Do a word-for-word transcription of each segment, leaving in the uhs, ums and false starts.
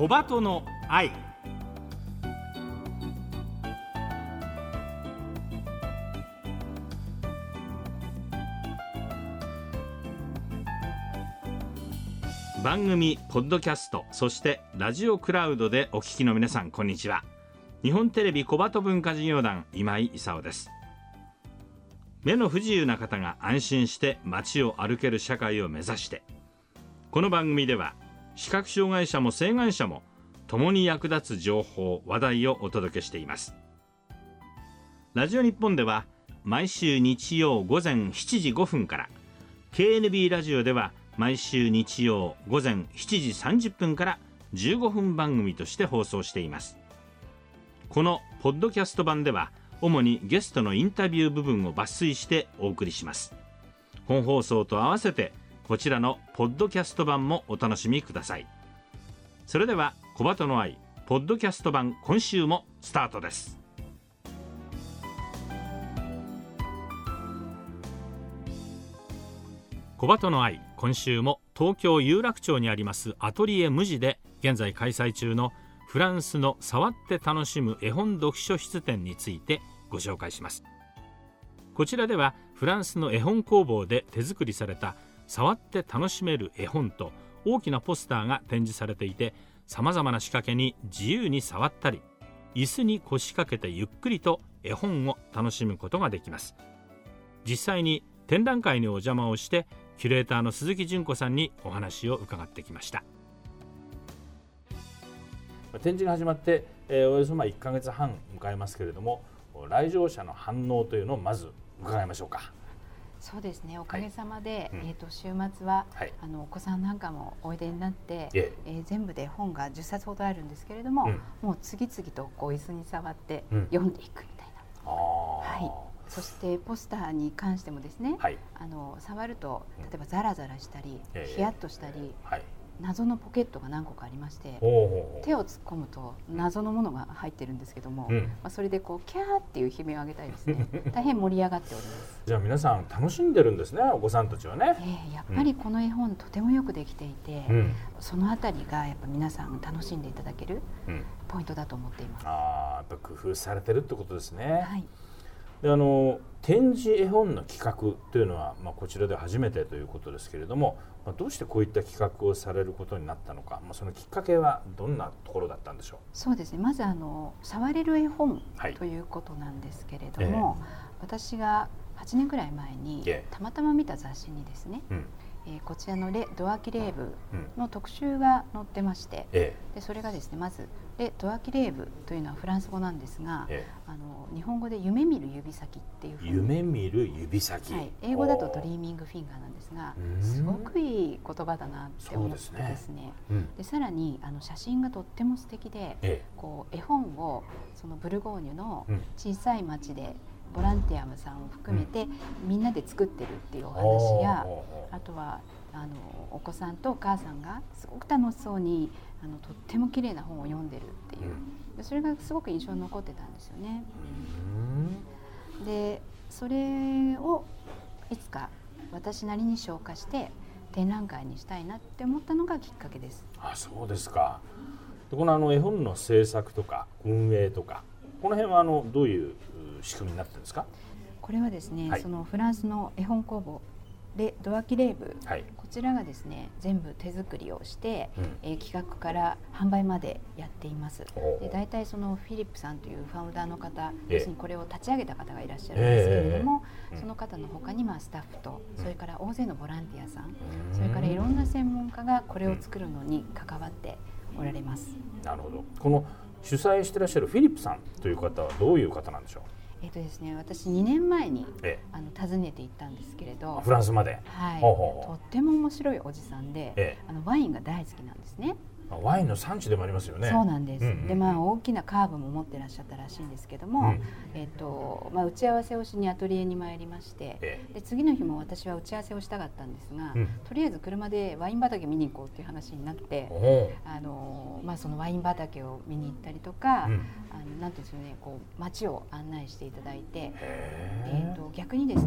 小鳩の愛。番組ポッドキャスト、そしてラジオクラウドでお聞きの皆さん、こんにちは。日本テレビ小鳩文化事業団今井勲です。目の不自由な方が安心して街を歩ける社会を目指して、この番組では視覚障害者も晴眼者も共に役立つ情報話題をお届けしています。ラジオ日本では毎週日曜午前しちじごふんから、 ケーエヌビー ラジオでは毎週日曜午前しちじさんじゅっぷんからじゅうごふん番組として放送しています。このポッドキャスト版では主にゲストのインタビュー部分を抜粋してお送りします。本放送と合わせてこちらのポッドキャスト版もお楽しみください。それでは小鳩の愛ポッドキャスト版、今週もスタートです。小鳩の愛、今週も東京有楽町にありますアトリエ無地で現在開催中のフランスの触って楽しむ絵本読書室展についてご紹介します。こちらではフランスの絵本工房で手作りされた触って楽しめる絵本と大きなポスターが展示されていて、さまざまな仕掛けに自由に触ったり、椅子に腰掛けてゆっくりと絵本を楽しむことができます。実際に展覧会にお邪魔をして、キュレーターの鈴木純子さんにお話を伺ってきました。 展示が始まって、えー、およそまあいっかげつはん迎えますけれども、来場者の反応というのをまず伺いましょうか。 そうですね、おかげさまで、 はい、うん、 えー、と週末は、はい、あのお子さんなんかもおいでになって、ええー、全部で本がじゅっさつほどあるんですけれども、うん、もう次々とこう椅子に触って読んでいくみたいな、うん、はい、そしてポスターに関してもですね、はい、あの触ると例えばザラザラしたり、うん、ヒヤッとしたり、はい、謎のポケットが何個かありまして、手を突っ込むと謎のものが入ってるんですけども、うん、まあ、それでこうキャーっていう悲鳴を上げたいですね。大変盛り上がっております。 じゃあ皆さん楽しんでるんですね、お子さんたちはね。 えー、やっぱりこの絵本とてもよくできていて、うん、そのあたりがやっぱ皆さん楽しんでいただけるポイントだと思っています。 うん、ああ、やっぱ工夫されてるってことですね。 はい。 で、あの展示絵本の企画というのは、まあ、こちらで初めてということですけれども、まあ、どうしてこういった企画をされることになったのか、まあ、そのきっかけはどんなところだったんでしょう。 そうですね、まずあの触れる絵本ということなんですけれども、はい、えー、私がはちねんくらい前にたまたま見た雑誌にですね、うん、えー、こちらのレ・ドアキレーブの特集が載ってまして、うん、でそれがですね、まずレ・ドアキレーブというのはフランス語なんですが、ええ、あの日本語で夢見る指先っていうふうに、 夢見る指先、 はい、英語だとドリーミングフィンガーなんですが、すごくいい言葉だなって思ってですね、ですね、うん、でさらにあの写真がとっても素敵で、ええ、こう絵本をそのブルゴーニュの小さい町でボランティアさんを含めて、うん、みんなで作ってるっていうお話や、あとはあのお子さんとお母さんがすごく楽しそうにあのとっても綺麗な本を読んでるっていう、うん、それがすごく印象に残ってたんですよね。うん、でそれをいつか私なりに消化して展覧会にしたいなって思ったのがきっかけです。 あ、そうですか。でこのあの絵本の制作とか運営とか、この辺はあのどういう仕組みになってるんですか。 これはですね、はい、そのフランスの絵本工房レ・ドアキレーブ、はい、こちらがですね全部手作りをして、うん、えー、企画から販売までやっています。で大体そのフィリップさんというファウンダーの方、要するにこれを立ち上げた方がいらっしゃるんですけれども、えー、その方の他にまあスタッフと、それから大勢のボランティアさん、うん、それからいろんな専門家がこれを作るのに関わっておられます。 うん、なるほど。この主催していらっしゃるフィリップさんという方はどういう方なんでしょう。 えっとですね、私にねんまえに、ええ、あの訪ねて行ったんですけれど、 フランスまで、 はい、ほうほうほう、とっても面白いおじさんで、ええ、あのワインが大好きなんですね。 ワインの産地でもありますよね。 そうなんです、うんうんうん、でまあ大きなカーブも持ってらっしゃったらしいんですけども、うん、えーとまあ、打ち合わせをしにアトリエに参りまして、ええ、で次の日も私は打ち合わせをしたかったんですが、うん、とりあえず車でワイン畑見に行こうっていう話になって、あの、まあ、そのワイン畑を見に行ったりとか、うん、あのなんていうんですよね、こう街を案内していただいて、えーと逆にですね、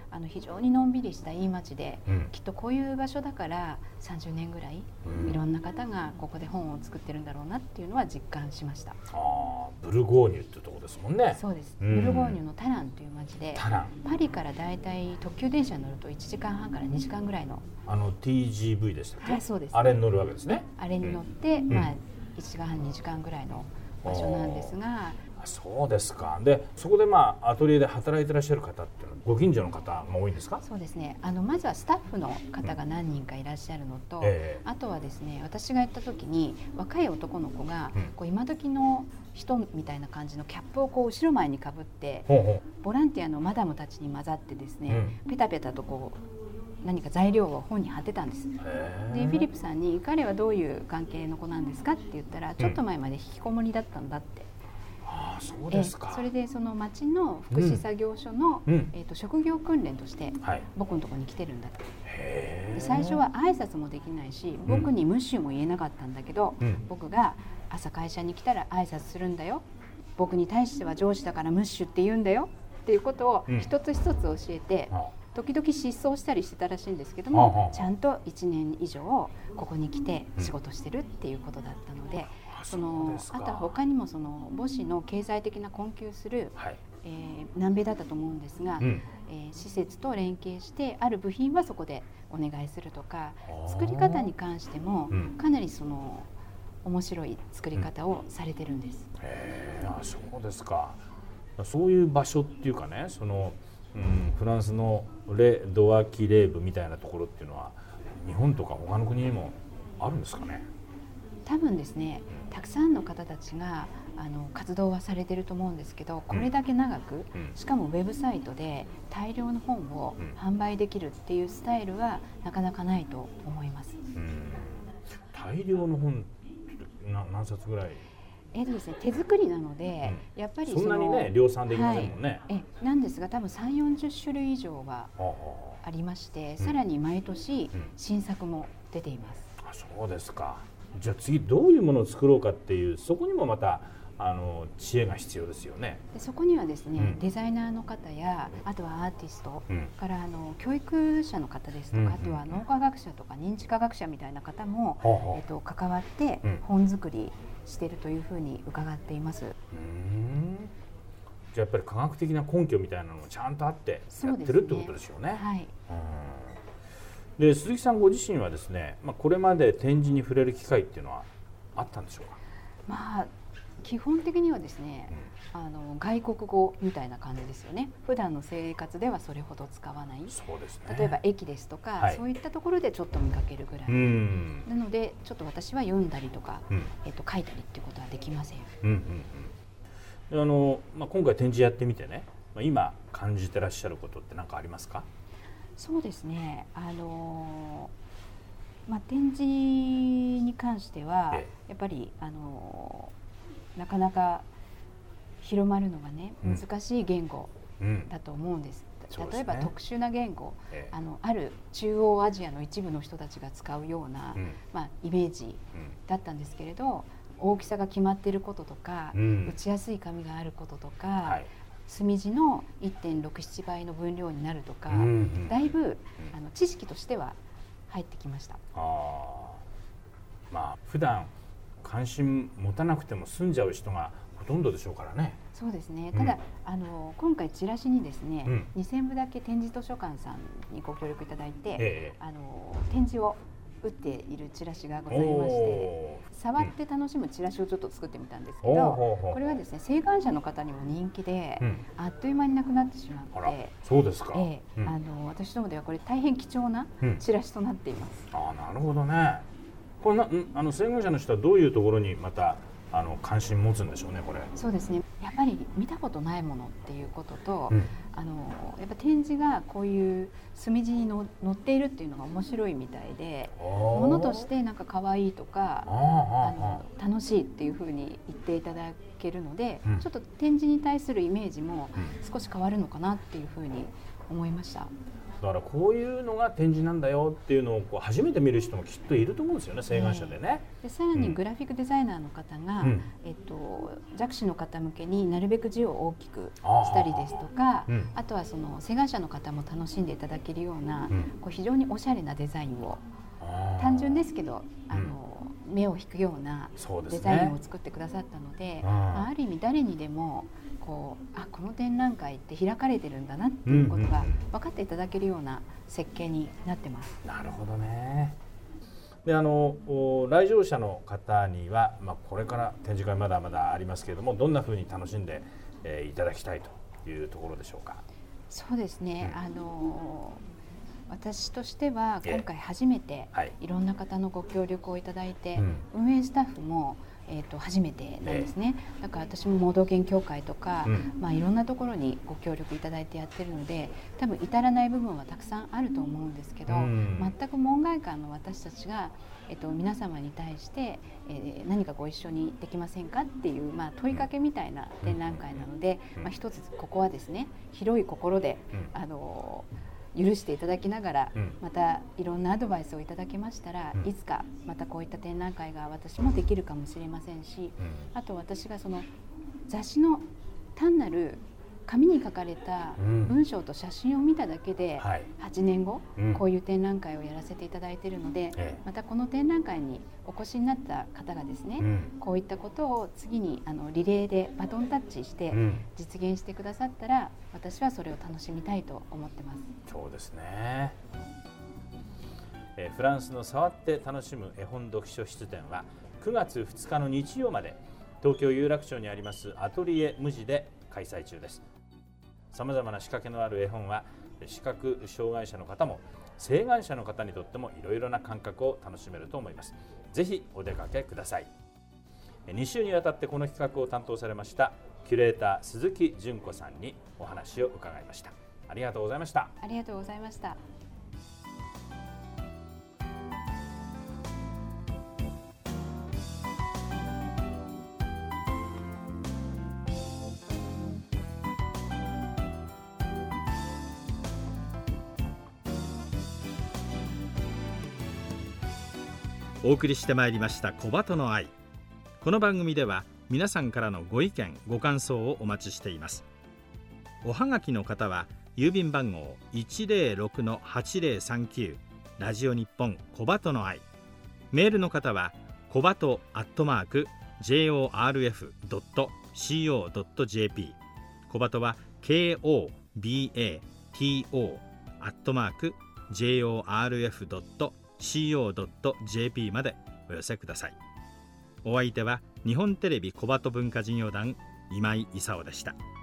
あの非常にのんびりしたいい街で、 うん、 きっとこういう場所だからさんじゅうねんぐらい、うん、いろんな方がここで本を作ってるんだろうなっていうのは実感しました。 あ、ブルゴーニュっていうところですもんね。 そうです、 うん、 ブルゴーニュのタランという街で、パリからだいたい特急電車に乗るといちじかんはんからにじかんぐらいの、 あの ティージーブイ でしたっけ？ はい、そうです、 あれに乗るわけですね。 あれに乗って、 うん、 まあ、いちじかんはんにじかんぐらいの場所なんですが、 そうですか。でそこでまあアトリエで働いてらっしゃる方っていうのはご近所の方が多いんですか？ そうですね、あのまずはスタッフの方が何人かいらっしゃるのと、 うん、えー、 あとはですね、私が行った時に若い男の子が、 うん、 こう今時の人みたいな感じのキャップをこう後ろ前にかぶって、 ほうほうボランティアのマダムたちに混ざってですね、うん、ペタペタとこう何か材料を本に貼ってたんです。でフィリップさんに彼はどういう関係の子なんですかって言ったら、ちょっと前まで引きこもりだったんだって、 あ、そうですか。 それでその町の福祉作業所の、うん、えー、と職業訓練として僕のところに来てるんだと、 へー、 で最初は挨拶もできないし、僕にムッシュも言えなかったんだけど、うん、僕が朝会社に来たら挨拶するんだよ、僕に対しては上司だからムッシュって言うんだよっていうことを一つ一つ教えて、うん、時々失踪したりしてたらしいんですけども、うん、ちゃんといちねん以上ここに来て仕事してるっていうことだったので、うん、そのあとは他にもその母子の経済的な困窮する、はい、えー、南米だったと思うんですが、うん、えー、施設と連携してある部品はそこでお願いするとか、作り方に関してもかなりその面白い作り方をされてるんです。 うん、へー、あ、そうですか。そういう場所っていうかね、その、うん、フランスのレ・ドアキレーブみたいなところっていうのは日本とか他の国にもあるんですかね？ 多分ですね、たくさんの方たちがあの活動はされてると思うんですけど、これだけ長く、うん、しかもウェブサイトで大量の本を販売できるっていうスタイルはなかなかないと思います。 うん、大量の本な何冊ぐらい？ えーとですね、手作りなので、うん、やっぱりそ, そんなにね量産できませんもんね。 はい、えなんですが多分さんじゅうよんじゅっしゅるい以上はありまして、うん、さらに毎年新作も出ています。 うん、あ、そうですか。じゃあ次どういうものを作ろうかっていう、そこにもまたあの知恵が必要ですよね。 でそこにはですね、うん、デザイナーの方やあとはアーティスト、うん、からあの教育者の方ですとか、うんうん、あとは脳科学者とか認知科学者みたいな方も、うん、えーと関わって本作りしているというふうに伺っています。 うん、じゃあやっぱり科学的な根拠みたいなのもちゃんとあってやってるってことですよね。 はい。 うん、で鈴木さんご自身はですね、まあ、これまで展示に触れる機会っていうのはあったんでしょうか？ まあ基本的にはですね、うん、あの外国語みたいな感じですよね。普段の生活ではそれほど使わない。 そうですね。 例えば駅ですとか、はい、そういったところでちょっと見かけるぐらい。うん、なのでちょっと私は読んだりとか、うん、えっと書いたりっていうことはできません。うんうんうん、あのまあ、今回展示やってみてね、まあ、今感じてらっしゃることって何かありますか？ そうですね。あのまあ、展示に関しては、ええ、やっぱりあのなかなか広まるのがね、うん、難しい言語だと思うんです。うん、例えば特殊な言語、ええ、あのある中央アジアの一部の人たちが使うような、うん、まあ、イメージだったんですけれど、大きさが決まっていることとか、うん、打ちやすい紙があることとか、はい、墨地の いってんろくなな 倍の分量になるとか、うんうん、だいぶ、うん、あの知識としては入ってきました。 あ、まあ、普段関心持たなくても済んじゃう人がほとんどでしょうからね。 そうですね。ただ、うん、あの今回チラシにですね、うん、にせんぶだけ展示図書館さんにご協力いただいて、ええ、あの展示を打っているチラシがございまして、触って楽しむチラシをちょっと作ってみたんですけど、うん、これはですね、生還者の方にも人気で、うん、あっという間になくなってしまって、 そうですか。 ええ、うん、あの私どもではこれ大変貴重なチラシとなっています。 うん、あ、なるほどね。これなあの生還者の人はどういうところにまたあの関心持つんでしょうね、これ。 そうですね。やっぱり見たことないものっていうことと、うん、あのやっぱ展示がこういう墨地にの載っているっていうのが面白いみたいで、ものとしてなんか可愛いとか、あの楽しいっていうふうに言っていただけるので、うん、ちょっと展示に対するイメージも少し変わるのかなっていうふうに思いました。 だからこういうのが展示なんだよっていうのをこう初めて見る人もきっといると思うんですよね、請願者でね。 でさらにグラフィックデザイナーの方が、うんえっと、弱視の方向けになるべく字を大きくしたりですとか、あ,、うん、あとはその請願者の方も楽しんでいただけるような、うん、こう非常におしゃれなデザインを、単純ですけどあの、うん、目を引くようなデザインを作ってくださったの で, で、ねまあ、ある意味誰にでもこうあこの展覧会って開かれてるんだなっていうことが分かっていただけるような設計になってます。 なるほどね。であの来場者の方には、まあ、これから展示会まだまだありますけれども、どんなふうに楽しんで、えー、いただきたいというところでしょうか。 そうですね、うん、あの私としては今回初めていろんな方のご協力をいただいて、うん、運営スタッフもえー、と初めてなんですね。だから私も盲導犬協会とか、うんまあ、いろんなところにご協力いただいてやってるので、多分至らない部分はたくさんあると思うんですけど、うん、全く門外漢の私たちが、えー、と皆様に対して、えー、何かご一緒にできませんかっていう、まあ、問いかけみたいな展覧会なので、うんまあ、一つここはですね、広い心で、うん、あの許していただきながら、うん、またいろんなアドバイスをいただけましたら、うん、いつかまたこういった展覧会が私もできるかもしれませんし、うん、あと私がその雑誌の単なる紙に書かれた文章と写真を見ただけで、はちねんご、うん、こういう展覧会をやらせていただいているので、ええ、またこの展覧会にお越しになった方がですね、うん、こういったことを次にあのリレーでバトンタッチして実現してくださったら、うん、私はそれを楽しみたいと思ってます。 そうですね。えフランスの触って楽しむ絵本読書室展はくがつふつかの日曜まで東京有楽町にありますアトリエ無地で開催中です。さまざまな仕掛けのある絵本は視覚障害者の方も請願者の方にとってもいろいろな感覚を楽しめると思います。ぜひお出かけください。に週にわたってこの企画を担当されましたキュレーター鈴木純子さんにお話を伺いました。ありがとうございました。 ありがとうございました。 お送りしてまいりました小鳩の愛。この番組では皆さんからのご意見ご感想をお待ちしています。おはがきの方は郵便番号 いちぜろろくのはちぜろさんきゅう ラジオ日本小鳩の愛。メールの方は小鳩アットマーク ジェイオーアールエフドットシーオードットジェーピー、 小鳩は ケーオービーエーティーオー アットマーク ジェイオーアールエフドットシーオードットジェーピー までお寄せください。お相手は日本テレビ小鳩文化事業団今井勲でした。